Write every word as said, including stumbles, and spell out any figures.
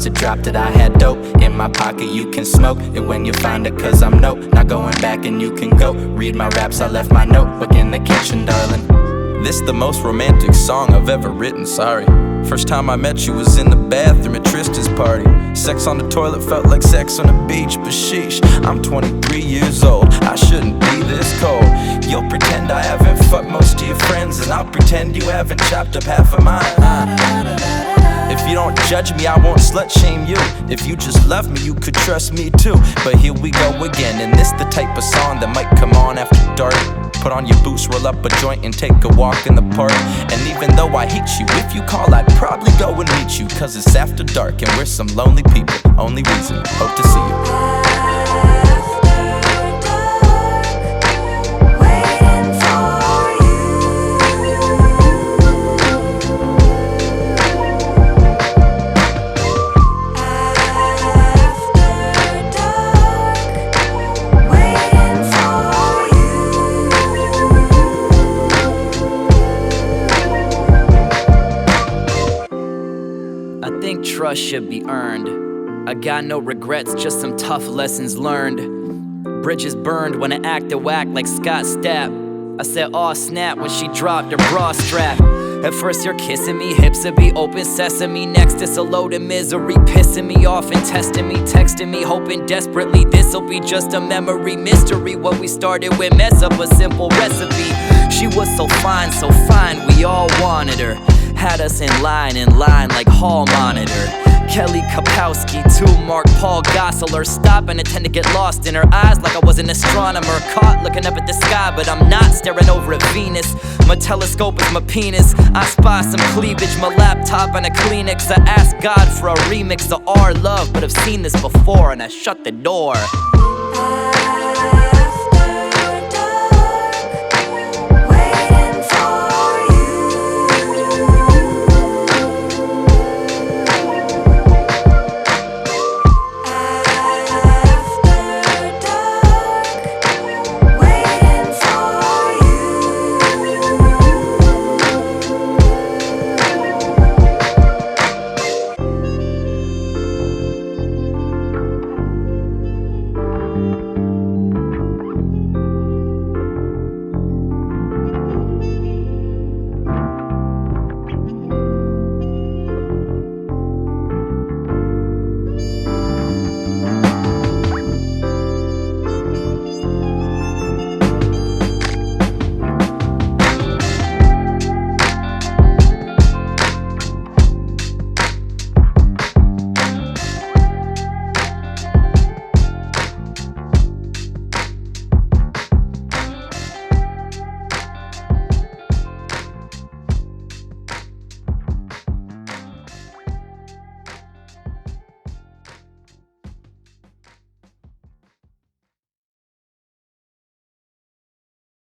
must've dropped it. I had dope in my pocket, you can smoke it when you find it, cause I'm no, not going back and you can go read my raps. I left my notebook in the kitchen, darling. This the most romantic song I've ever written, sorry. First time I met you was in the bathroom at Tristan's party. Sex on the toilet felt like sex on the beach, but sheesh, I'm twenty-three years old, I shouldn't be this cold. You'll pretend I haven't fucked most of your friends, and I'll pretend you haven't chopped up half of mine. uh. If you don't judge me, I won't slut shame you. If you just love me, you could trust me too. But here we go again, and this the type of song that might come on after dark. Put on your boots, roll up a joint and take a walk in the park. And even though I hate you, if you call I'd probably go and meet you, cause it's after dark and we're some lonely people. Only reason, hope to see you. I think trust should be earned. I got no regrets, just some tough lessons learned. Bridges burned when I acted whack like Scott Stapp. I said aw snap when she dropped her bra strap. At first you're kissing me, hips would be open sesame. Next it's a load of misery, pissing me off and testing me, texting me, hoping desperately this'll be just a memory. Mystery, what we started with, mess up a simple recipe. She was so fine, so fine, we all wanted her. Had us in line, in line like hall monitor. Kelly Kapowski to Mark Paul Gosselaar. Stop and tend to get lost in her eyes like I was an astronomer. Caught looking up at the sky, but I'm not staring over at Venus. My telescope is my penis. I spy some cleavage, my laptop and a Kleenex. I asked God for a remix of our love, but I've seen this before and I shut the door.